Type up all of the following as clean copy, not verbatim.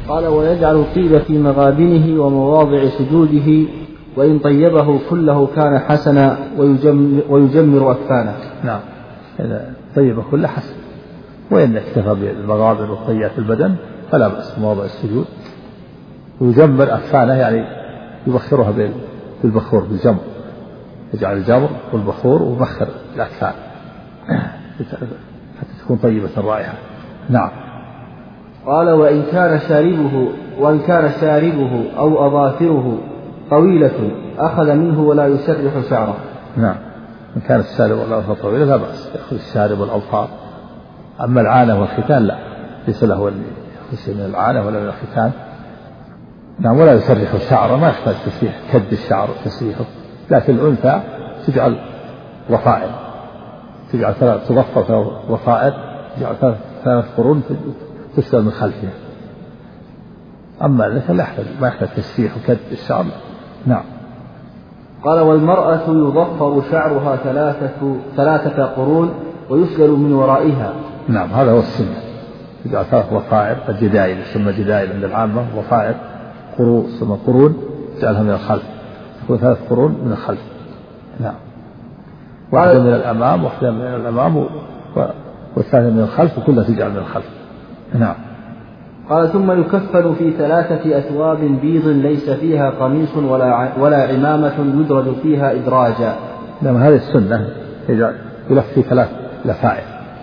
قال ويجعل الطيب في مغابنه ومواضع سجوده وإن طيبه كله كان حسنا ويجمر أكفانه. نعم، إذا طيبه كله حسن، وإن اكتفى بالمغابن والطيات البدن فلا بأس مواضع السجود. ويجمر أكفانه يعني يبخرها بالبخور بالجمر، يجعل الجمر والبخور ويبخر الأكفان حتى تكون طيبة الرائحة. نعم. قال وإن كان شاربه أو أظافره طويلة أخذ منه ولا يسرح شعره. نعم، إن كانت الشارب والأظفار طويلة لا بأس يأخذ الشارب والأظفار. أما العانة والختان لا، ليس له شيء من العانة ولا من الختان. نعم، ولا يسرح الشعر، ما يحتاج تسريح كد الشعر تسريحه، لكن الأنثى تجعل ضفائر، تجعل تضفر ضفائر، تجعل 3 قرون تسدل من خلفها. أما الذكر ما يحتاج تسريح وكد الشعر. نعم. قال والمرأة يضفر شعرها 3 قرون ويسدل من ورائها. نعم، هذا هو السنة، تجعل 3 ضفائر، الجدائل ثم جدائل عند العامة، ضفائر قرون ثم قرون تجعلها من الخلف، تكون 3 قرون من الخلف. نعم، واحدة من الأمام واحدة من الأمام والثانية من الخلف، وكلها تجعل من الخلف. نعم. قال ثم يكفن في 3 أثواب بيض ليس فيها قميص ولا عمامة يدرج فيها إدراجا. نعم، هذه السنة، يلف في 3 لفائف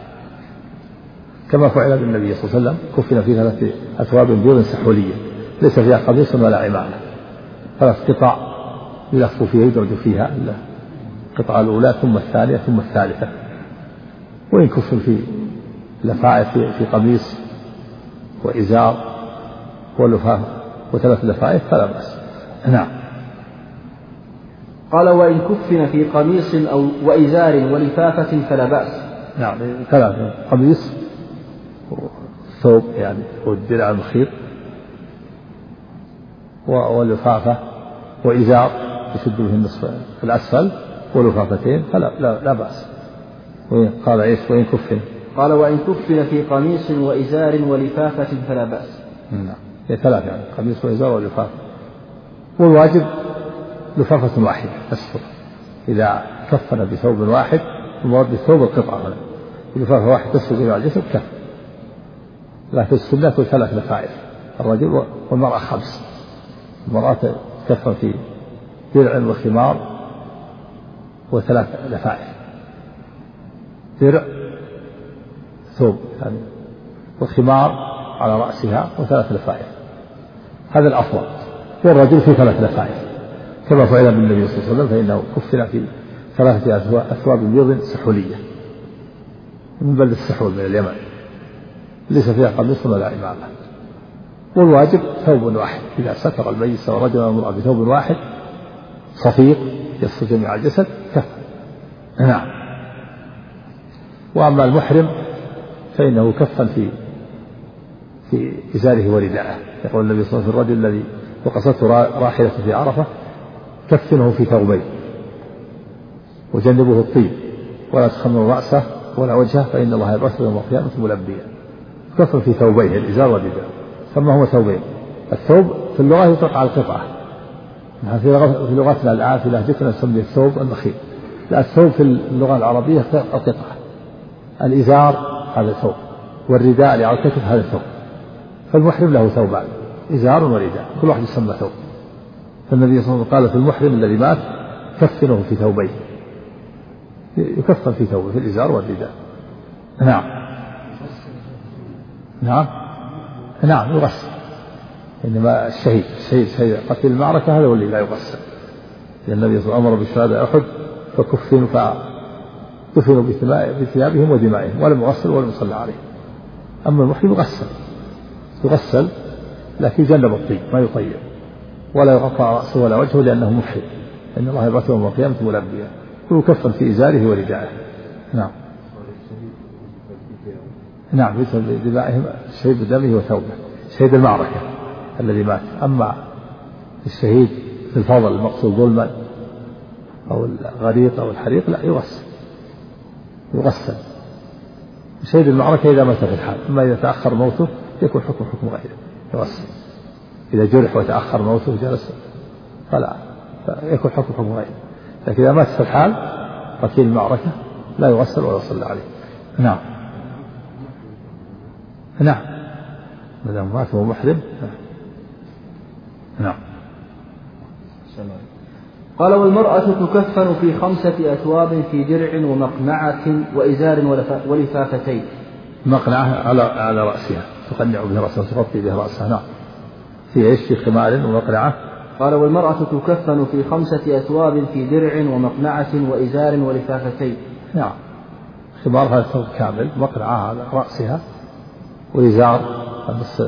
كما فعل بالنبي صلى الله عليه وسلم، كفن في 3 أثواب بيض سحولية ليس فيها قميص ولا عمامة، 3 قطع يلف فيها يدرج فيها القطعة الأولى ثم الثانية ثم الثالثة. وإن كفن في لفائف في قميص وإزار ولفافة و3 لفائف فلا بأس. نعم. قال وإن كفن في قميص أو وإزار ولفافة فلا بأس. نعم، 3 قميص ثوب يعني والدرع المخيط واللفافة وإزار يشد به النصف الأسفل ولفافتين فلا لا بأس. قال إيش وإن كفن؟ قال وإن كفن في قميص وإزار ولفافة فلا بأس. نعم، 3 يعني قميص وإزار ولفافة، والواجب لفافة واحدة تستر. إذا كفن بثوب واحد المراد بالثوب القطعة، لفافة واحدة تستر جميع الجسد كف. لكن السنة 3 لفائف، الرجل والمرأة 5. المرأة تكفن في درع وخمار و3 لفائف، درع ثوب يعني وخمار على رأسها و3 لفائف، هذا الأفضل. والرجل في 3 لفائف كما فعل بالنبي صلى الله عليه وسلم، فإنه كفن في 3 أثواب بيض سحولية من بلد السحول من اليمن ليس فيها قميص ولا عمامة. والواجب ثوب واحد، إذا ستر الميت سواء رجل أو امرأة بثوب واحد صفيق يستر جميع الجسد كفى. نعم. وأما المحرم فإنه كفن في إزاره ورداءه. يقول النبي صلى الله عليه وسلم الرجل الذي وقصته راحلة في عرفة كفنه في ثوبين وجنبه الطيب ولا تخمر رأسه ولا وجهه فإن الله يبعثه يوم القيامة ملبيا. كفن في ثوبين، الإزار والرداء. ثم هو ثوبين. الثوب في اللغة يطلق على القطعة، في لغتنا الآن في لهجتنا نسميه الثوب المخيط. لا، الثوب في اللغة العربية القطعة. الإزار هذا ثوب، والرداء اللي على الكتف هذا ثوب. فالمحرم له ثوبان، إزار ورداء، كل واحد يسمى ثوب. فالنبي صلى الله عليه وسلم قال في المحرم الذي مات كفنه في ثوبين، يكفن في ثوبه في الإزار والرداء. نعم. نعم. نعم يغسل، إنما الشهيد قتل المعركة هذا هو اللي لا يغسل، لأن النبي صلى الله عليه وسلم أمر بشهداء أحد فكفنوا بثيابهم ودمائهم ولم يغسل ولم يصلى عليه. أما المحرم يغسل لكن يجنب الطيب، ما يطيب ولا يغطى رأسه ولا وجهه لأنه محرم، إن الله يبعثه يوم القيامة ملبيا، ويكفن في إزاره ورداءه. نعم. نعم، يكفن بدمائهم، الشهيد بدمه وثوبه، شهيد المعركة الذي مات. أما الشهيد في الفضل المقتول ظلما أو الغريق أو الحريق لا يغسل. شهيد المعركة إذا مات في الحال، أما إذا تأخر موته يكون حكم غيره. يغسل. إذا جرح وتأخر موته جلس فلا يكون حكم غيره. لكن إذا مات في الحال قتيل المعركة لا يغسل ولا يصلى عليه. نعم نعم ما دام مات وهو محرم. نعم. قال والمرأة تكفن في 5 أثواب في درع ومقنعة وإزار ولفافتين. مقنعة على رأسها تقنع به رأسها تغطي به رأسها. نعم. في ايش؟ في خمار ومقنعة. قال والمرأة تكفن في 5 أثواب في درع ومقنعة وإزار ولفافتين. نعم. خمار هذا ثوب كامل، مقنعة على رأسها، وإزار بس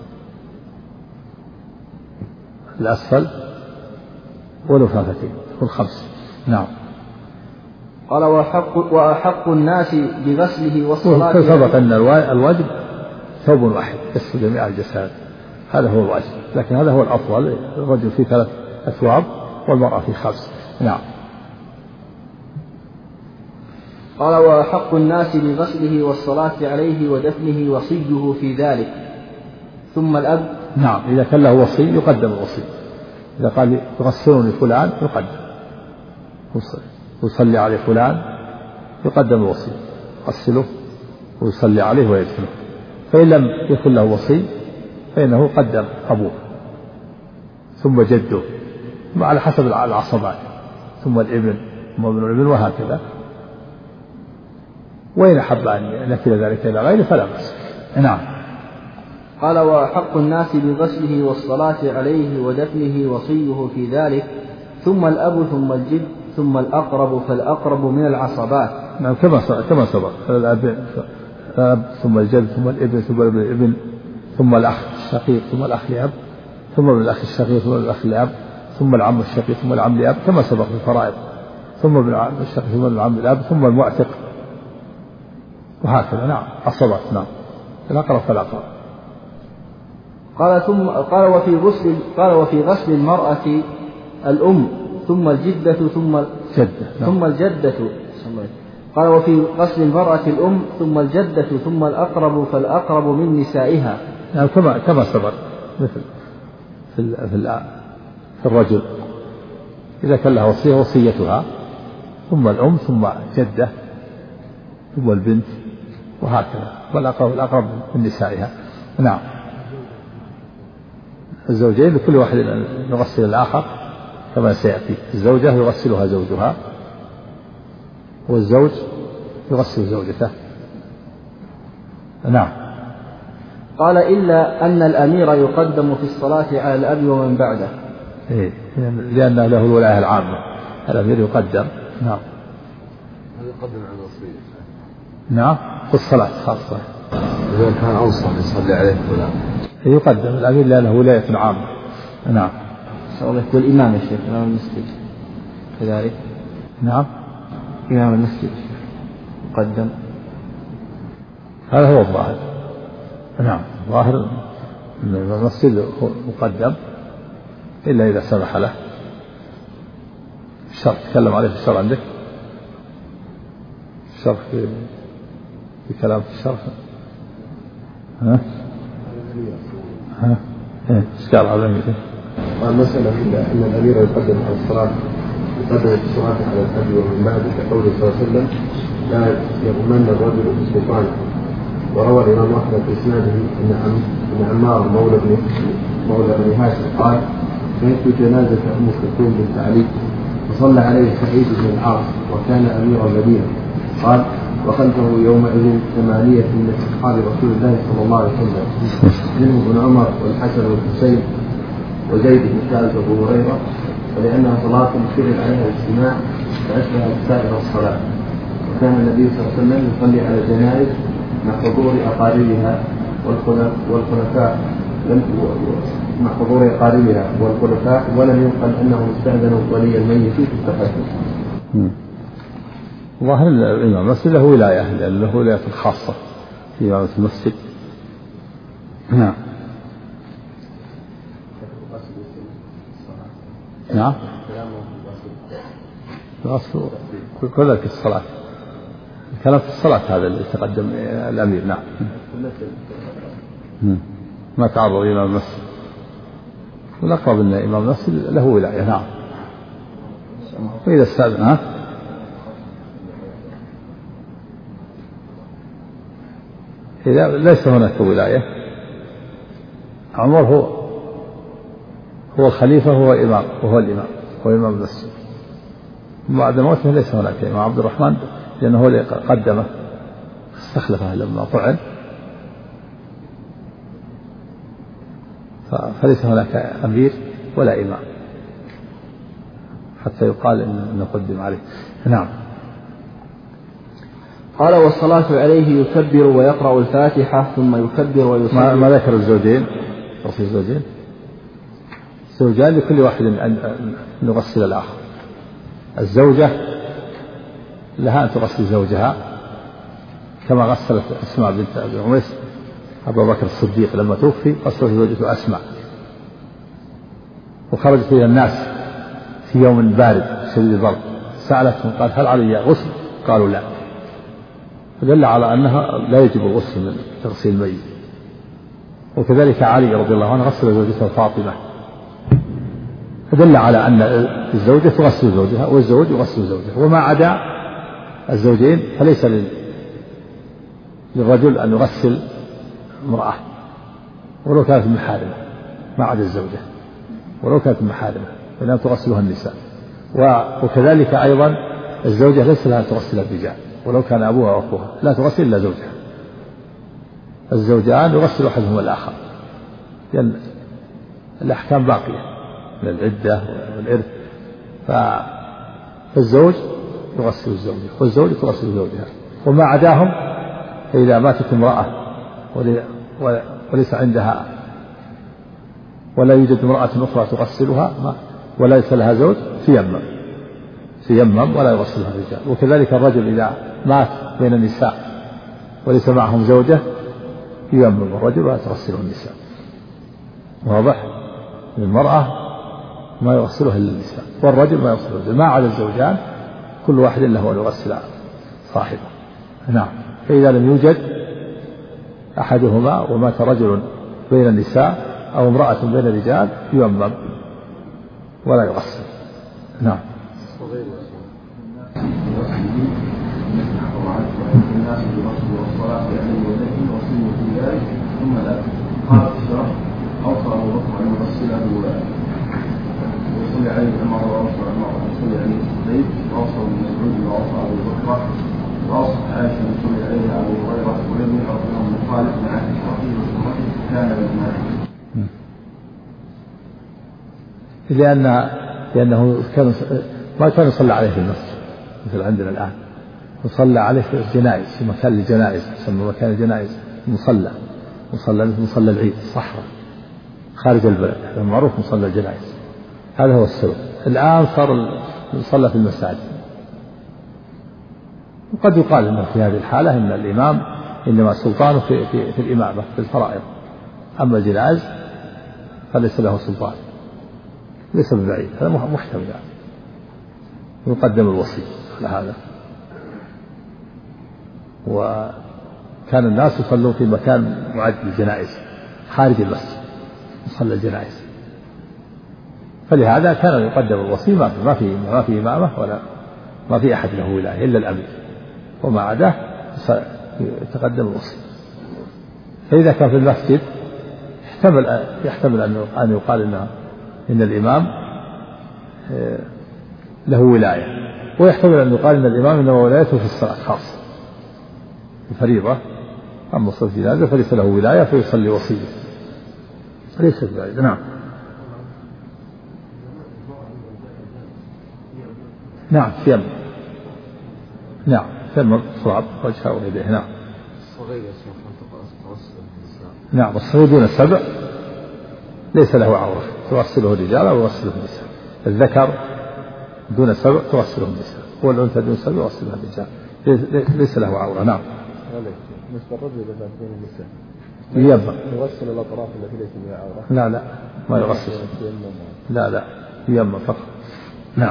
الأسفل، ولفافتين، كل 5. نعم. قال وأحق الناس بغسله والصلاة. سبق أن الواجب ثوب واحد يغسل جميع الجسد، هذا هو الواجب، لكن هذا هو الأفضل، الرجل في 3 أثواب والمرأة في 5. نعم. قال وأحق الناس بغسله والصلاة عليه ودفنه وصيه في ذلك ثم الأب. نعم. إذا كان له وصي يقدم الوصي، إذا قال يغسلني فلان يقدم، ويصلي عليه فلان يقدم الوصي، يغسله ويصلي عليه ويدفنه. فإن لم يكن له وصي فإنه قدم أبوه ثم جده على حسب العصبات، ثم الابن ثم ابن الابن وهكذا. وإن أحب أن ينكل ذلك إلى غيره فلا بأس. نعم. قال وأحق الناس بغسله والصلاة عليه ودفنه وصيه في ذلك ثم الأب ثم الجد ثم الأقرب فالأقرب من العصبات. نعم كما سبق، الأب ثم الجد ثم الابن ثم ابن الابن ثم الأخ الشقيق ثم الأخ لأب ثم ابن الأخ الشقيق ثم الأخ لأب ثم العم الشقيق ثم العم لأب كما سبق في الفرائض، ثم ابن العم الشقيق ثم العم لأب ثم المعتق وهكذا. نعم. عصبات. نعم. الأقرب فالأقرب. قال وفي غسل المرأة الأم ثم الجدة ثم الجدة. قال وفي غسل المرأة الأم ثم الجدة ثم الأقرب فالأقرب من نسائها. يعني كما سبق، مثل في الرجل إذا كان له وصية وصيتها، ثم الأم ثم جدة ثم البنت وهكذا، والأقرب من نسائها. نعم. الزوجين لكل واحد يغسل الآخر كما سيأتي. الزوجة يغسلها زوجها، والزوج يغسل زوجته. نعم. قال إلا أن الأمير يقدم في الصلاة على الأب ومن بعده. لأن له الولاية العامة، الأمير يقدم. نعم. يقدم على الوصية. نعم. في الصلاة خاصة إذا كان أنصح يصلي عليه فلان يقدم الأمير لأنه ولاية عامة. نعم. والإمام يا شيخ، إمام المسجد كذلك. نعم. إمام المسجد يقدم، هذا هو الظاهر. نعم. ظاهر أن المسجد مقدم إلا إذا سمح له الشرط. تكلم عليه في الشرط عندك الشرط في كلام في الشرط. ايش قال هذا؟ المسألة أن الأمير يقدم على الصلاة، يقدم في الصلاة على الأب ومن بعد، كقوله صلى الله عليه وسلم لا يغمن الرجل في سلطانه. وروى الإمام أحمد في إسناده أن عمار مولى بني هاشم قال شهدت جنازة أم كلثوم بنت علي وصلى عليه سعيد بن العاص وكان أمير المدينة. قال وخلفه يومئذ 8 من أصحاب رسول الله صلى الله عليه وسلم، منهم ابن عمر والحسن والحسين وزيد بن ثابت وابو هريرة، ولأنها صلاة يشترط عليها الاجتماع فأشبهت سائر الصلاة. وكان النبي صلى الله عليه وسلم يصلي على الجنائز مع حضور أقاربها والخلفاء مع حضور أقاربها والخلفاء، ولم ينقل أنهم استأذنوا ولي الميت في التقدم. ظاهر الإمام المسجد له ولاية، لأن له ولاية خاصة في إمامة المسجد. نعم. نعم. كلها في الصلاة، الكلام في الصلاة هذا اللي تقدم الأمير. نعم. ما تعرض إلى إمام المسجد، والأقرب أن إمام المسجد له ولاية. نعم. وإذا استأذن إذا ليس هناك ولاية، عمر هو الخليفة وهو إمام، وهو الإمام، هو إمام المسجد. بعد موته ليس هناك إمام عبد الرحمن، لأنه هو اللي قدمه استخلفه لما طعن، فليس هناك أمير ولا إمام حتى يقال إنه قدم عليه. نعم. قال والصلاة عليه يكبر ويقرأ الفاتحة ثم يكبر ويصلي. ما ذكر الزوجين، توصي الزوجين، الزوجان لكل واحد أن يغسل الآخر. الزوجة لها أن تغسل زوجها كما غسلت أسماء بنت أبي عميس أبو بكر الصديق لما توفي، غسلت زوجته أسماء، وخرجت إلى الناس في يوم بارد شديد البرد، سألتهم قال هل علي غسل؟ قالوا لا، فدل على أنها لا يجب الغسل من تغسيل الميت. وكذلك علي رضي الله عنه غسل زوجته فاطمة، فدل على أن الزوجة تغسل زوجها والزوج يغسل زوجه، وما عدا الزوجين فليس للرجل أن يغسل امرأة ولو كانت محارمة، ما عدا الزوجة ولو كانت محارمة، فإنها تغسلها النساء. وكذلك أيضا الزوجة ليس لها تغسل الرجال ولو كان أبوها وأخوها، لا تغسل إلا زوجها. الزوجان يغسل أحدهما الآخر، لأن الأحكام باقية من العدة والإرث، فالزوج يغسل الزوجة والزوجة تغسل زوجها. وما عداهم فإذا ماتت امرأة وليس عندها ولا يوجد امرأة أخرى تغسلها وليس لها زوج تيمم ولا يغسلها الرجال. وكذلك الرجل إذا مات بين النساء وليس معهم زوجة ييمم الرجل ولا تغسله النساء. واضح؟ المرأة ما يغسلها إلا النساء، والرجل ما يغسله الرجل، ما عدا الزوجان كل واحد له أن يغسل صاحبه. نعم. فإذا لم يوجد أحدهما ومات رجل بين النساء أو امرأة بين الرجال ييمم ولا يغسل. نعم. أوصى أبو بكر أن يغسله ويصلي عليه عمر ويصلي عليه الزبير، وأوصى ابن مسعود وأوصى أبو بكر وأوصى عائشة أن يصلي عليها أبو هريرة، ولم يعرف أنه مخالف مع عائشة وسنته كان بالمال. لأنه ما كان يصلى عليه في المسجد مثل عندنا الآن، يصلى عليه في الجنائز، في مكان الجنائز يسمى مكان الجنائز مصلى مثل مصلى العيد الصحراء خارج البلد، هذا معروف مصلى الجنائز، هذا هو السبب. الآن صار يصلى في المساجد. وقد يقال أنه في هذه الحالة أن الإمام إنما سلطانه في الإمامة في الفرائض، أما الجنائز فليس له سلطان، ليس ببعيد، هذا محتمل يعني. يقدم الوصي على هذا. وكان الناس يصلون في مكان معد للجنائز خارج المسجد مصلى الجنائز، فلهذا كان يقدم الوصي، ما في إمامة ولا ما في أحد له ولاية إلا الأمير، وما عداه يتقدم الوصي. فإذا كان في المسجد يحتمل أن يقال إن الإمام له ولاية، ويحتمل أن يقال إن الإمام إنما ولايته في الصلاة خاصة الفريضة، أما صلاة الجنازة فليس له ولاية فيصلي وصيه ليس ببعيد. نعم. نعم ثياب. نعم ثياب صعب وجهه ويديه. نعم. نعم الصغير دون السبع ليس له عورة، تغسله الرجال أو يغسله النساء. الذكر دون السبع تغسله النساء، والأنثى دون السبع يغسلها الرجال، ليس له عورة. نعم. بالنسبة للرجل إذا بين النساء يغسل الأطراف التي ليس بها عورة؟ لا ما يغسل، لا ييمم فقط. نعم.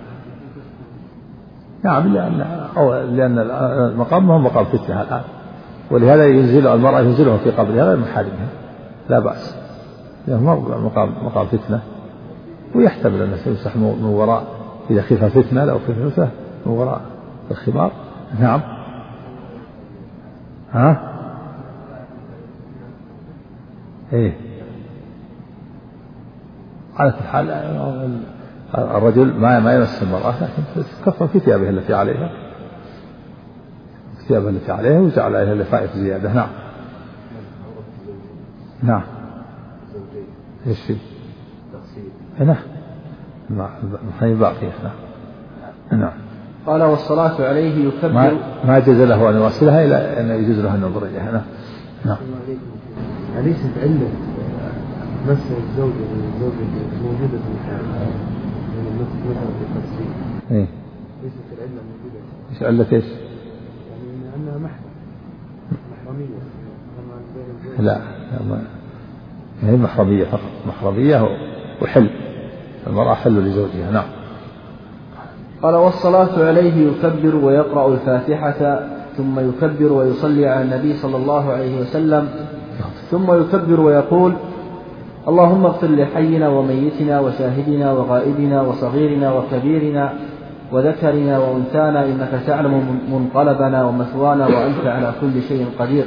نعم لأن المقام هو مقام فتنة الآن، ولهذا المرأة ينزلها في قبرها غير محارمها، لا بأس، مقام فتنة، ويحتمل أن يمسح من وراء إذا خف فتنة لو خف فتنة من وراء الخمار. نعم. إيه على كل حال الرجل ما يمس المرأة، لكن كفر في ثيابها التي عليها، ثيابها التي عليها وجعل عليها لفائف زيادة. نعم. نعم. ايش فيه؟ نعم هي باقية. نعم. قال والصلاة عليه يكبر. ما جاز له أن يواصلها إلا أن يجوز له أن ينظر إليها. نعم. أليست علة مس الزوجة موجودة في الحال يعني مثلا في التفصيل؟ إيه. ليست العلة موجودة. إيش علة إيش؟ يعني أنها محرمية. لا ما هي محرمية فقط، محرمية وحل، المرأة حل لزوجها. نعم. قال والصلاة عليه يكبر ويقرأ الفاتحة ثم يكبر ويصلي على النبي صلى الله عليه وسلم، ثم يكبر ويقول اللهم اغفر لحينا وميتنا وشاهدنا وغائبنا وصغيرنا وكبيرنا وذكرنا وأنثانا إنك تعلم منقلبنا ومثوانا وأنت على كل شيء قدير.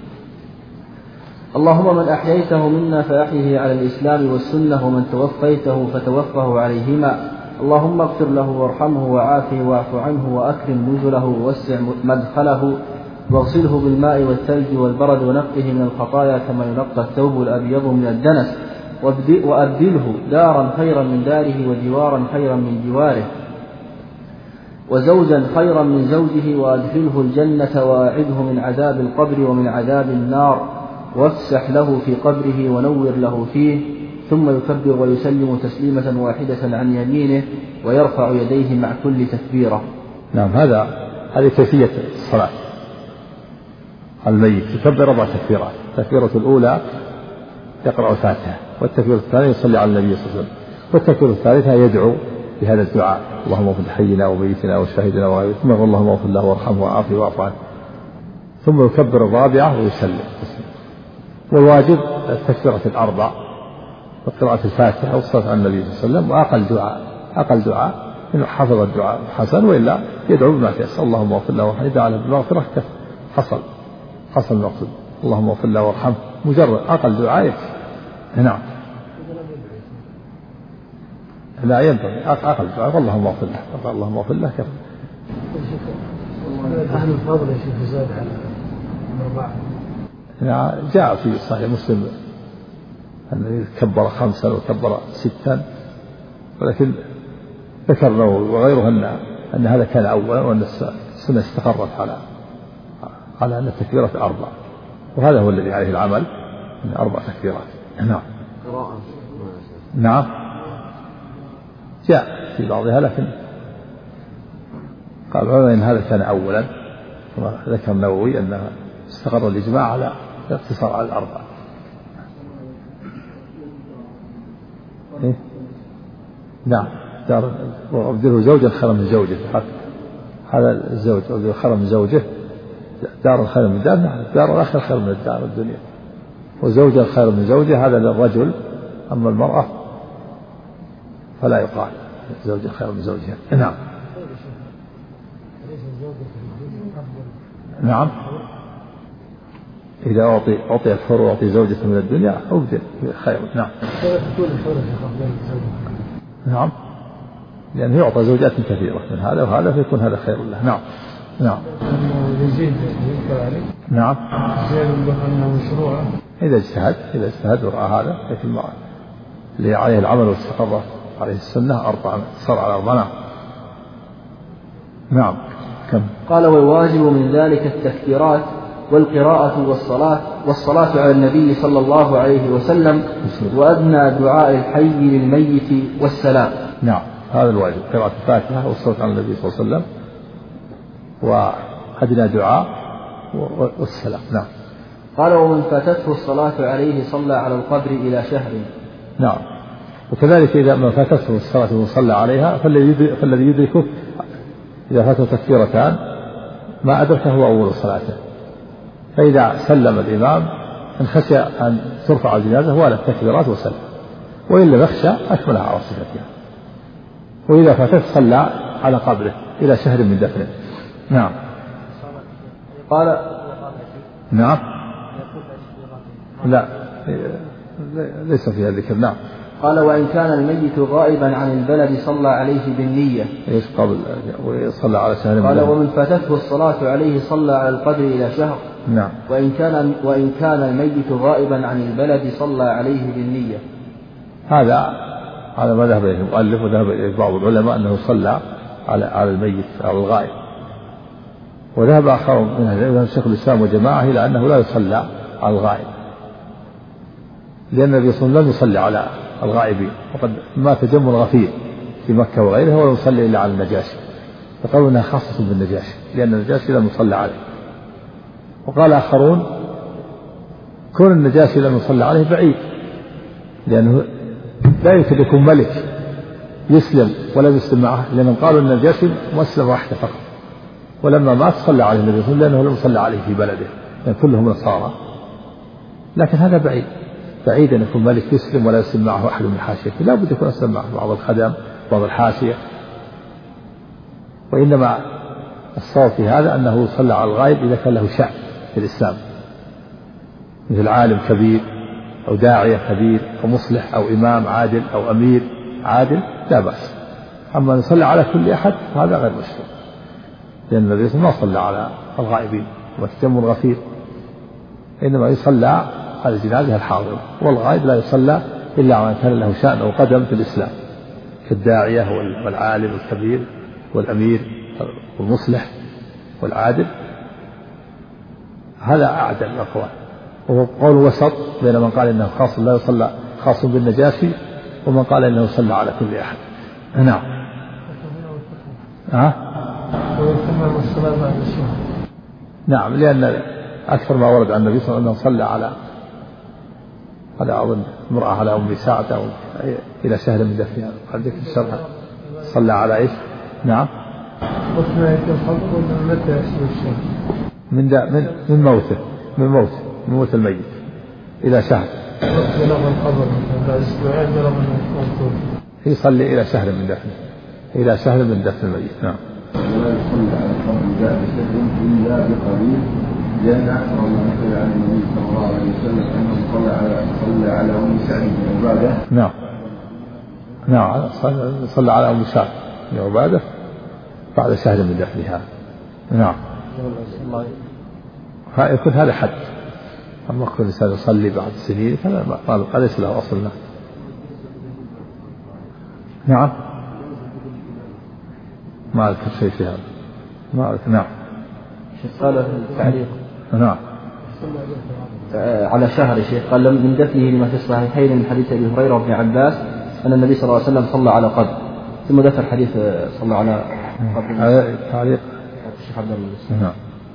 اللهم من أحييته منا فأحيه على الإسلام والسنة ومن توفيته فتوفه عليهما. اللهم اغفر له وارحمه وعافه واعف عنه وأكرم نزله ووسع مدخله واغسله بالماء والثلج والبرد ونقه من الخطايا كما ينقى الثوب الأبيض من الدنس، وأبدله دارا خيرا من داره وجوارا خيرا من جواره وزوجا خيرا من زوجه، وأدخله الجنة وأعده من عذاب القبر ومن عذاب النار، وافسح له في قبره ونور له فيه. ثم يكبر ويسلم تسليمة واحدة عن يمينه ويرفع يديه مع كل تكبيرة. نعم. هذه كيفية الصلاة. الميت يكبر 4 تكبيرات، التكبيرة الأولى يقرأ الفاتحة، والتكبيرة الثانية يصلي على النبي صلى الله عليه وسلم، والتكبيرة الثالثة يدعو بهذا الدعاء اللهم اغفر لحينا وميتنا وشاهدنا وغائبنا، ثم اللهم اغفر له وارحمه وعافه واعف عنه، ثم يكبر الرابعة ويسلم. والواجب التكبيرة الأربع وقراءة الفاتحة والصلاة على النبي صلى الله عليه وسلم، وأقل دعاء إنه حفظ الدعاء حسن، وإلا يدعو بما تيسر اللهم اغفر له وارحمه، إذا على بالمغفرة حصل المقصود اللهم اغفر له وارحمه، مجرد أقل دعاء يكفي. نعم. لا ينبغي أقل دعاء اللهم اغفر له اللهم اغفر له كفى. أهل الفضل يا شيخ زاد على 4. جاء في صحيح مسلم أنه كبر 5 وكبر 6، ولكن ذكر النووي وغيره أن هذا كان أولا، وأن السنة استقرت على أن التكبيرة 4، وهذا هو الذي عليه العمل من 4 تكبيرات. نعم. نعم جاء في بعضها، لكن قال العلماء إن هذا كان أولا، وذكر النووي أن استقر الإجماع على الاقتصار على 4. إيه؟ نعم. وأبدله زوجا خيرا من زوجه، هذا الزوج أبدله خيرا من زوجه، دار خير من دار، دار الآخرة خير من الدار الدنيا، وزوجا خير من زوجه هذا للرجل، أما المرأة فلا يقال زوجا خير من زوجها. نعم. نعم. إذا أعطي الحر وأعطي زوجة من الدنيا أبدل خير. نعم. نعم. لأنه يعطى زوجات كثيرة من هذا وهذا فيكون هذا خير له. نعم. نعم. نعم. إذا اجتهد ورأى هذا، لكن اللي عليه العمل واستقر عليه السنة 4 صار على 4. نعم. كم؟ قال والواجب من ذلك التكبيرات والقراءة والصلاة على النبي صلى الله عليه وسلم، وأدنى دعاء الحي للميت والسلام. نعم. هذا الواجب، قراءة الفاتحة والصلاة على النبي صلى الله عليه وسلم، وأدنى دعاء والسلام. نعم. قال ومن فاتته الصلاة عليه صلى على القبر إلى شهر. نعم. وكذلك إذا ما فاتته الصلاة وصلى عليها فالذي يدركه إذا فاته تكبيرتان ما أدركه هو أول صلاته، فإذا سلم الإمام إن خشي أن ترفع الجنازة ولا التكبيرات وسلم، وإلا يخشى أكملها على صفتها. وإذا فاتت صلى على قبره إلى شهر من دفنه. نعم. قال نعم. لا ليس فيها ذكر. نعم. قال وإن كان الميت غائبا عن البلد صلى عليه بالنية. ايش قبل وصلى على شهر. قال ومن فاتته الصلاة عليه صلى على القبر إلى شهر. نعم. وإن كان الميت غائبا عن البلد صلى عليه بالنية. هذا ما ذهب إليه المؤلف، وذهب إليه بعض العلماء أنه صلى على الميت أو الغائب. وذهب آخر من أهل شيخ الإسلام وجماعة إلى أنه لا يصلى على الغائب، لأن النبي صلى الله عليه وسلم يصلي على الغائبين، وقد مات جم غفير في مكة وغيرها ولا يصلي إلا على النجاشي، فقالوا أنها خاصة بالنجاشي لأن النجاشي لم يصلى عليه. وقال آخرون كون النجاشي لم يصلى عليه بعيد، لأنه لا يمكن يكون ملك يسلم ولا يسلم معه، لأنهم قالوا أن النجاشي مسلم واحدة فقط، ولما مات صلى عليه النبي صلى الله عليه وسلم لأنه لم يصلى عليه في بلده لأن كلهم نصارى. لكن هذا بعيد أن يكون ملك يسلم ولا يسلم معه أحد من حاشيته، لا بد يكون يسلم معه بعض الخدم بعض الحاشية. وإنما الصواب في هذا أنه يصلى على الغائب إذا كان له شأن في الإسلام، مثل عالم كبير أو داعية كبير أو مصلح أو إمام عادل أو أمير عادل لا بأس. أما أن يصلى على كل أحد هذا غير مشروع، لأن النبي صلى الله عليه وسلم ما صلى على الغائبين وتجم الغفير، إنما يصلى على الجنازة الحاضرة، والغائب لا يصلى إلا على من كان له شأن أو قدم في الإسلام كالداعية والعالم الكبير والأمير والمصلح والعادل. هذا أعدل الأقوال، وهو قول وسط بين من قال إنه خاص لا يصلى خاص بالنجاشي ومن قال إنه يصلى على كل أحد. نعم. نعم، لأن أكثر ما ورد عن النبي صلى الله عليه وسلم صلى على أظن امرأة على أم سعد أو إلى شهر من دفنها. عندك الشرح صلى على إيش؟ نعم. من موته من موت الميت إلى شهر. يصلي إلى شهر من دفنه، إلى شهر من دفن الميت. نعم. ولا يصلي على القبر بشهر إلا بقليل، لأن أكثر ما نقل عن النبي صلى الله عليه وسلم أنه صلى على أم سعد بن عبادة. نعم صلى على أم سعد بن عبادة بعد شهر من دفنها. نعم. يكون هذا حد، أما كل إنسان يصلي بعد سنين فلا ليس له أصل له. نعم. ما أذكر شيء في هذا، ما أذكر. نعم. قال في التعليق نعم على شهر شيخ قال من دفنه لما في الصحيحين من حديث أبي هريرة وابن عباس أن النبي صلى الله عليه وسلم صلى على قبر، ثم ذكر حديث صلى على قبر تعليق الشيخ عبد الله.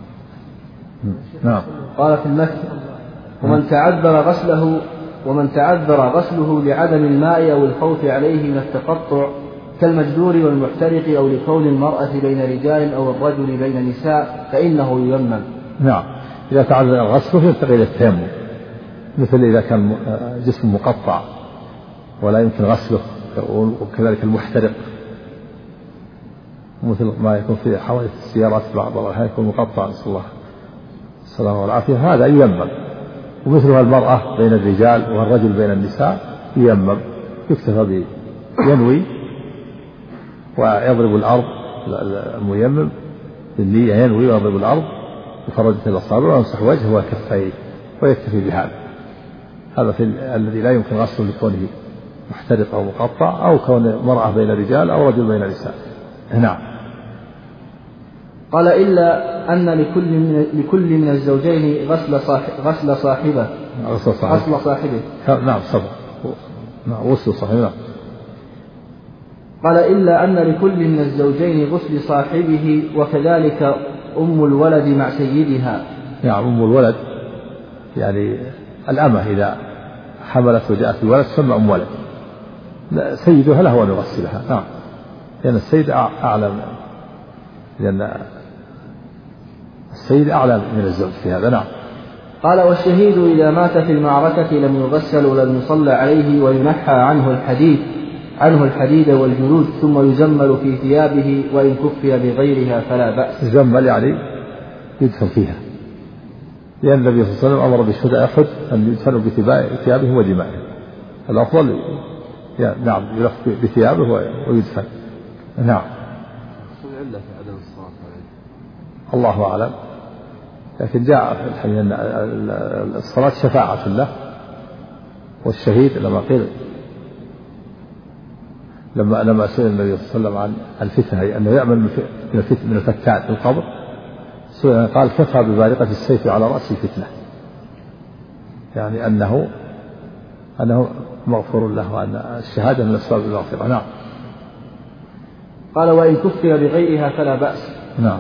نعم. قال في المكي ومن تعذر غسله لعدم الماء أو الخوف عليه من التقطع كالمجذور والمحترق أو لكون المرأة بين رجال أو الرجل بين نساء فإنه ييمم. نعم. إذا تعذر غسله ينتقل إلى التيمم، مثل إذا كان جسم مقطع ولا يمكن غسله، وكذلك المحترق مثل ما يكون في حوادث السيارات بعض الأحيان يكون مقطع نسأل الله السلامة والعافية، هذا ييمم. ومثلها المرأة بين الرجال والرجل بين النساء ييمم، يكتفى ينوي ويضرب الأرض، الميمم بالنية ينوي ويضرب الأرض بفرجة الأصابع ويمسح وجهه وكفيه ويكتفي بهذا. هذا في الذي لا يمكن غسله لكونه محترق أو مقطع أو كون مرأة بين رجال أو رجل بين نساء. نعم. قال إلا أن لكل من الزوجين غسل صاحبه. نعم صبر. نعم غسل صاحبه. قال إلا أن لكل من الزوجين غسل صاحبه وكذلك أم الولد مع سيدها. نعم أم الولد يعني الأمة إذا حملت وجاءت الولد تسمى أم ولد، سيدها له أن يغسلها. نعم، لأن السيد أعلى، لأن السيد أعلى من الزوج في هذا. نعم. قال والشهيد إذا مات في المعركة لم يغسل ولم يصلى عليه وينحى عنه الحديد والجلود ثم يزمل في ثيابه وإن كفي بغيرها فلا بأس. يزمل يعني يدفن فيها، لأن النبي صلى الله عليه وسلم أمر بالشهداء أحد أن يدفنوا بثيابهم ودمائهم. الأفضل نعم يلف بثيابه ويدفن. نعم. العلة في عدم الصلاة عليه الله أعلم، لكن جاء في الحديث أن الصلاة شفاعة له، والشهيد لما قيل لما سئل النبي صلى الله عليه وسلم عن الفتنة أنه يعمل من الفتان في القبر، قال كفى ببارقة السيف على رأس الفتنة، يعني أنه مغفور له وأن الشهادة من أسباب المغفرة. نعم. قال وإن كفي بغيرها فلا بأس. نعم.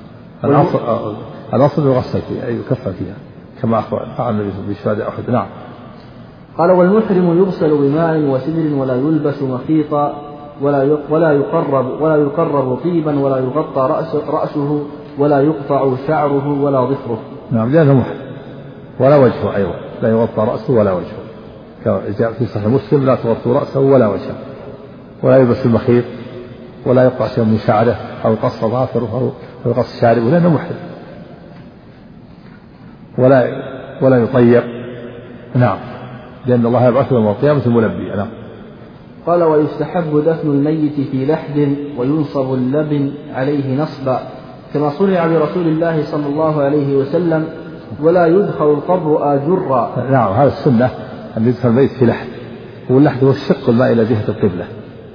الأصل يغسل فيها أي يكفى فيها كما فعل النبي بشهداء أحد. نعم. قال والمحرم يغسل بماء وسدر ولا يلبس مخيطا ولا يقرب طيبا ولا يغطى رأسه ولا يقطع شعره ولا ظفره. نعم، لأنه محرم ولا وجهه أيضا، لا يغطى رأسه ولا وجهه، جاء في صحيح مسلم لا تغطوا رأسه ولا وجهه، ولا يلبس المخيط، ولا يقطع شيء من شعره أو يقص ظافره أو يقص شاربه لأنه محرم، ولا يطيب. نعم، لأن الله يبعث يوم القيامة ملبيا. نعم. قال ويستحب دفن الميت في لحد وينصب اللبن عليه نصبا كما صنع برسول الله صلى الله عليه وسلم ولا يدخل القبر آجرا. نعم، هذا السنة أن يدفن الميت في لحد، واللحد هو الشق الماء إلى جهة القبلة،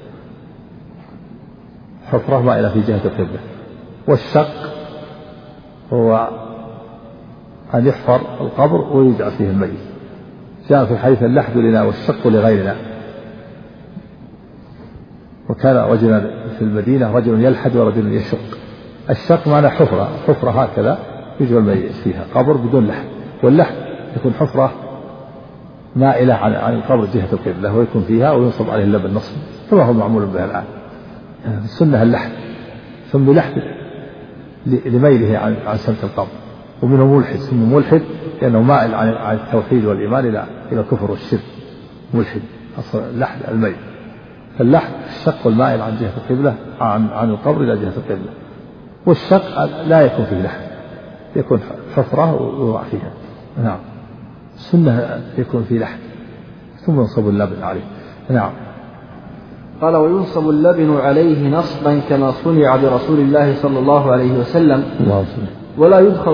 حفرة مائلة في جهة القبلة، والشق هو أن يحفر القبر ويوضع فيه الميت. جاء في الحديث اللحد لنا والشق لغيرنا. وكان رجلا في المدينة رجل يلحد ورجل يشق. الشق معنى حفرة هكذا يجعل الميت فيها قبر بدون لحد، واللحد يكون حفرة مائلة عن القبر جهة القبلة ويكون فيها وينصب عليه اللبن نصب كما هو معمول به الآن. السنة اللحد، ثم لحد لميله عن سمت القبر، ومنه ملحد، ثم ملحد لأنه مائل عن التوحيد والإيمان إلى الكفر والشرك، ملحد أصل اللحد الميل. فاللحد الشق المائل عن جهة القبلة عن القبر إلى جهة القبلة، والشق لا يكون فيه لحد، يكون حفرة ويوضع فيها. نعم. السنة يكون فيه لحد ثم ينصب اللبن عليه. نعم. قال وينصب اللبن عليه نصبا كما صنع برسول الله صلى الله عليه وسلم ولا يدخل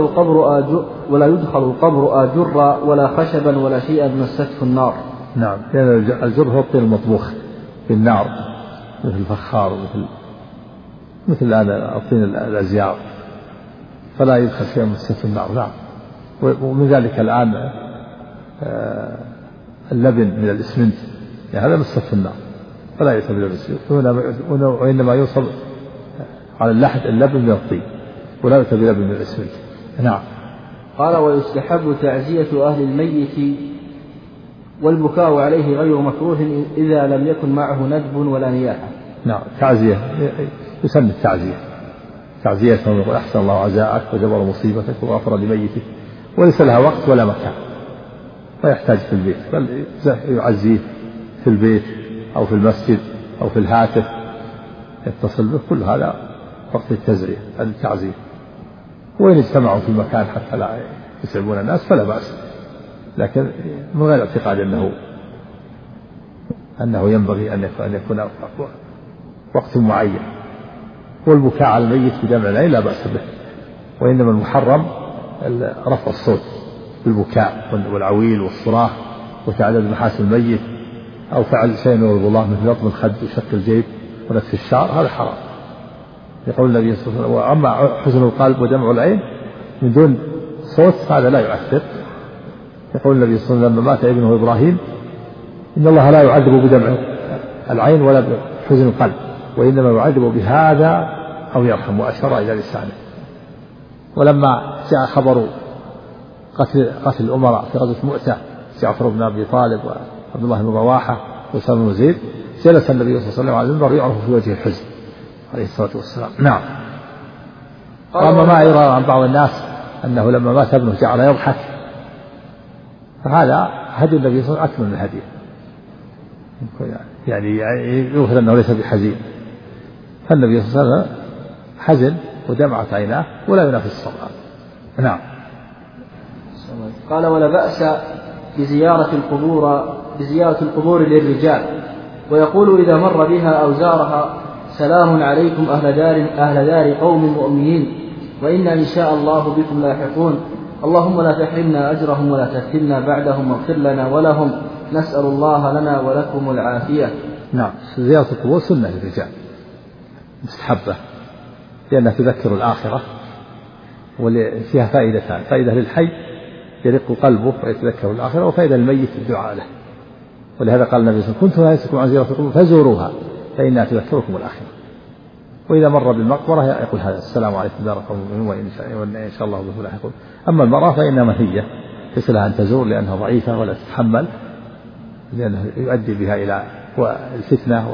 القبر آجرا ولا خشبا ولا شيئا مسته النار. نعم، لأن الجر هو الطين المطبوخ بالنار مثل الفخار مثل الطين الأزيار، فلا يدخل شيئا مسته النار. نعم. ومن ذلك الآن اللبن من الإسمنت، يعني هذا مسته النار فلا يصب بالإسمنت، وإنما يوصل على اللحد اللبن من الطين ولا يصب باللبن من الإسمنت. نعم. قال ويستحب تعزية أهل الميت والبكاء عليه غير مكروه إذا لم يكن معه ندب ولا نياحة. نعم، تعزية يسمى تعزيتهم، يقول أحسن الله عزاءك وجبر مصيبتك وغفر لميتك، وليس لها وقت ولا مكان، ويحتاج في البيت، بل يعزيه في البيت أو في المسجد أو في الهاتف يتصل به، كل هذا وقت التعزية. وإن اجتمعوا في مكان حتى لا يسعبون الناس فلا بأس، لكن من غير اعتقاد أنه ينبغي أن يكون وقت معين. والبكاء على الميت بدمع العين لا بأس به، وإنما المحرم رفع الصوت بالبكاء والعويل والصراخ وتعدد محاسن الميت، أو فعل شيء يغضب الله مثل لطم الخد وشق الجيب ونتف الشعر، هذا حرام. يقول النبي صلى الله عليه وسلم وأما حزن القلب ودمع العين من دون صوت هذا لا يؤثر. يقول النبي صلى الله عليه وسلم لما مات ابنه إبراهيم إن الله لا يعذب بدمع العين ولا بحزن القلب، وإنما يعذب بهذا أو يرحم، وأشار إلى لسانه. ولما جاء خبر قتل الأمراء في غزوة مؤتة، جعفر بن أبي طالب وعبد الله بن رواحة وأسامة بن زيد، جلس النبي صلى الله عليه وسلم على المنبر يعرف في وجه الحزن عليه الصلاة والسلام. نعم. وأما ما يرى عن بعض الناس أنه لما مات ابنه جعل يضحك فهذا هدي النبي صلى الله عليه وسلم أكمل من هديه، يعني يظهر أنه ليس بحزين. فالنبي صلى الله عليه وسلم حزن ودمعت عيناه ولا ينافي الصبر. نعم. قال ولا بأس بزيارة القبور للرجال، ويقول إذا مر بها أو زارها سلام عليكم أهل دار قوم مؤمنين وإنا إن شاء الله بكم لاحقون، اللهم لا تحرمنا أجرهم ولا تفتنا بعدهم واغفر لنا ولهم، نسأل الله لنا ولكم العافية. نعم. زيارة القبور سنة للرجال مستحبة لأنها تذكر الآخرة وفيها فائدتان: فائدة للحي يرق قلبه ويتذكر الآخرة، وفائدة للميت الدعاء له. ولهذا قال النبي صلى الله عليه وسلم: كنت نهيتكم عن زيارة القبور فزوروها فإنها تذكركم الآخرة. وإذا مر بالمقبرة يقول هذا: السلام عليكم دار قوم مؤمنين وإن شاء الله بكم لاحقون. أما المرأة فإنها منهية ليس لها أن تزور لأنها ضعيفة ولا تتحمل، لأنه يؤدي بها إلى الفتنة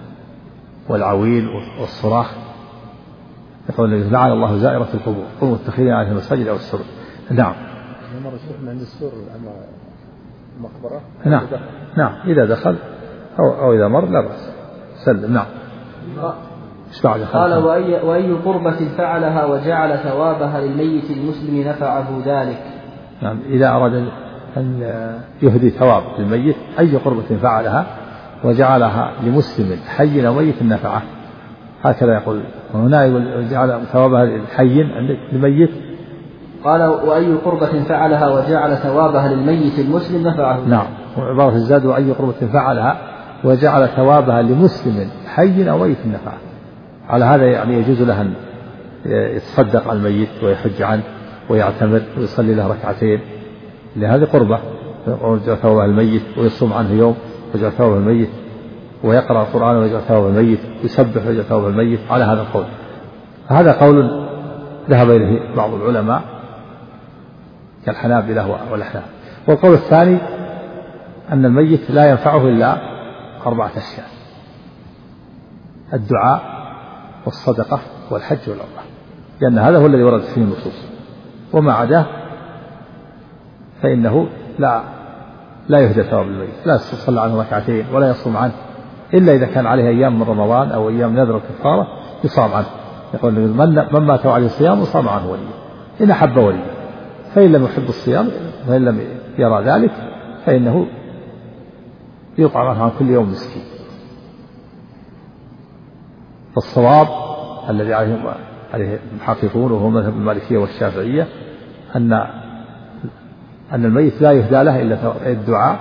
والعويل والصراخ. يقول النبي: لعن الله زائرة القبور والمتخذين عليها المساجد أو السرج. نعم. مرة شفنا عند السور أما المقبرة. نعم إذا دخل أو إذا مر لا بأس سلم. نعم. قال وأي قربة فعلها وجعل ثوابها للميت المسلم نفعه ذلك. نعم. إذا أراد أن يهدي ثواب للميت أي قربة فعلها وجعلها لمسلم حي أو ميت نفعه، هكذا يقول. وهنا يقول جعل ثوابها للحي للميت. قال وأي قربة فعلها وجعل ثوابها للميت المسلم نفعه. نعم. وعبارة الزاد: وأي قربة فعلها وجعل ثوابها لمسلم حي أو ميت نفعه. على هذا يعني يجوز له أن يتصدق على الميت ويحج عنه ويعتمر ويصلي له ركعتين، لهذه قربة. ويجعل ثوابها الميت ويصوم عنه يوم ويجعل ثوابها الميت، ويقرأ القرآن ويجعل ثوابها الميت، يسبح ويجعل ثوابها الميت، على هذا القول. هذا قول ذهب إليه بعض العلماء كالحنابلة والأحناف. والقول الثاني أن الميت لا ينفعه إلا 4 أشياء: الدعاء والصدقة والحج والعمرة، لأن هذا هو الذي ورد فيه النصوص. وما عداه فإنه لا يهدى ثواب الميت، لا يصلى عنه ركعتين ولا يصوم عنه إلا إذا كان عليه أيام من رمضان أو أيام نذر وكفارة يصام عنه. يقول من مات عليه الصيام وصام عنه وليه إن أحب وليه، فإن لم يحب الصيام وإن لم يرى ذلك فإنه يطعم عنه عن كل يوم مسكين. فالصواب الذي عليه المحققون وهو مذهب المالكية والشافعية أن الميت لا يهدى له إلا الدعاء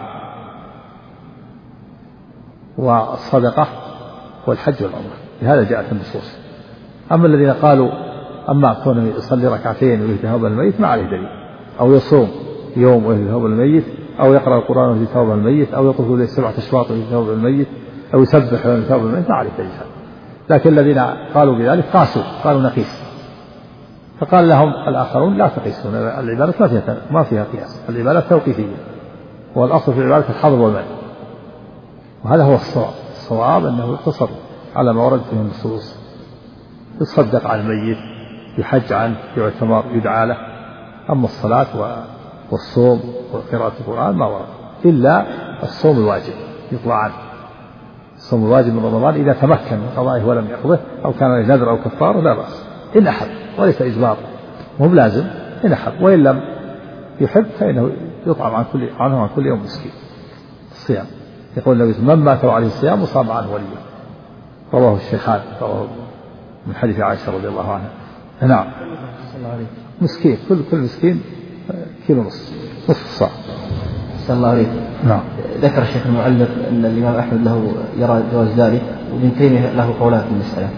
والصدقة والحج والعمرة، لهذا جاءت النصوص. أما الذين قالوا أما كونه يصلي ركعتين ويهدي ثواب الميت ما عليه دليل، أو يصوم يوم ويهدي ثواب الميت، أو يقرأ القرآن ويهدي ثواب الميت، أو يطوف له 7 أشواط ويهدي ثواب الميت، أو يسبح ويهدي ثواب الميت، ما عليه دليل. لكن الذين قالوا بذلك قالوا نقيس، فقال لهم الآخرون لا تقيسون، العبادة ما فيها قياس، العبادة توقيفية، والأصل في العبادة الحظر والمنع. وهذا هو الصواب أنه يقتصر على ما ورد فيه النصوص، يصدق على الميت، يحج عنه، يعتمر، يدعى له. أما الصلاة والصوم وقراءة القرآن ما ورد، إلا الصوم الواجب يطلع عنه. الصوم الواجب من رمضان إذا تمكن من قضائه ولم يقضه أو كان له نذر أو كفار لا بأس، إن أحب، وليس إجبار، مو بلازم، إن أحب. وإن لم يحب فإنه يطعم عنه عن كل يوم مسكين. الصيام يقول النبي: من مات عليه الصيام وصام عنه وليه. رواه الشيخان، رواه من حديث عائشة رضي الله عنها. نعم. مسكين، كل مسكين كيلو نصف صاع. صلى الله عليه. نعم. ذكر الشيخ المعلق أن الإمام أحمد له يرى جواز ذلك، وابن تيمية له قولان في المسألة.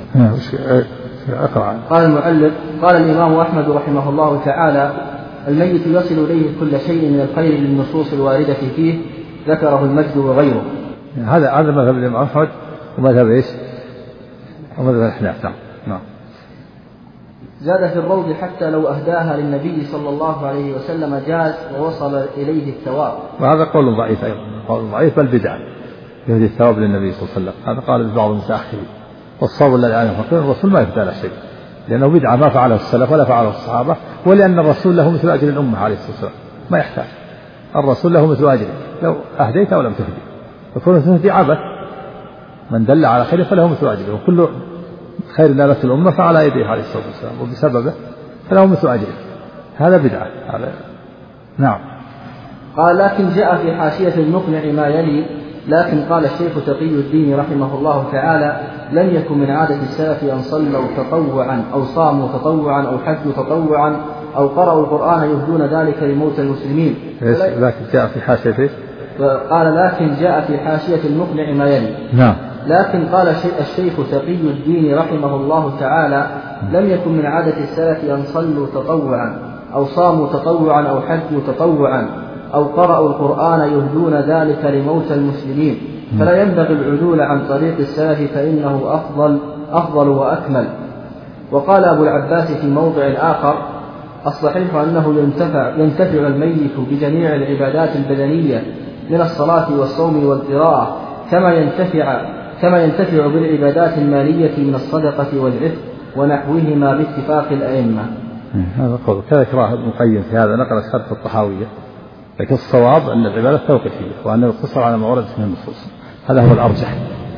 قال المعلق: قال الإمام أحمد رحمه الله تعالى: الميت يصل إليه كل شيء من الخير للنصوص الواردة فيه، ذكره المجد وغيره. هذا مذهب الإمام أحمد ومذهب إيش؟ ومذهب الأحناف. نعم. زاد في الروض: حتى لو أهداها للنبي صلى الله عليه وسلم جاز ووصل إليه الثواب. وهذا قول ضعيف أيضا، قول ضعيف بل بدعة، يهدي الثواب للنبي صلى الله عليه وسلم. هذا قال بعض المتأخرين، والصواب الذي عليه الفقير الرسول ما يهدى له شيء، لأنه بدعة ما فعله السلف ولا فعله الصحابة، ولأن الرسول له مثل أجر الأمة عليه الصلاة والسلام ما يحتاج. الرسول له مثل أجره لو أهديت أو لم تهدي، فكون تهدي عبث، من دل على خير فله مثل أجره، وكل خير نالت الأمة فعلى يديه عليه الصلاة والسلام وبسببه فله مثل أجره، هذا بدعة هذا. نعم. قال لكن جاء في حاشية المقنع ما يلي: لكن قال الشيخ تقي الدين رحمه الله تعالى: لم يكن من عادة السلف أن صلوا تطوعا أو صاموا تطوعا أو حجوا تطوعا أو قرأوا القرآن يهدون ذلك لموتى المسلمين. لكن جاء في حاشية، قال لكن جاء في حاشية المقنع ما يلي. نعم. لكن قال الشيخ تقي الدين رحمه الله تعالى: لم يكن من عادة السلف أن صلوا تطوعا أو صاموا تطوعا أو حجوا تطوعا أو قرأوا القرآن يهدون ذلك لموتى المسلمين، فلا ينبغي العدول عن طريق السلف فإنه أفضل وأكمل. وقال أبو العباس في موضع آخر: الصحيح أنه ينتفع الميت بجميع العبادات البدنية من الصلاة والصوم والقراءة كما ينتفع بالعبادات المالية من الصدقة والعتق ونحوهما باتفاق الأئمة. هذا قول كذا كراه ابن القيم في هذا، نقل الشرط الطحاوية، لكن الصواب أن العبادة توقيفية وأنه يقتصر على ما ورد من النصوص، هذا هو الأرجح.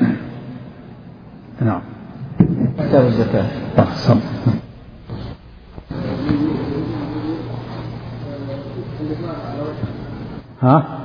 نعم. كتاب الزكاة. ها؟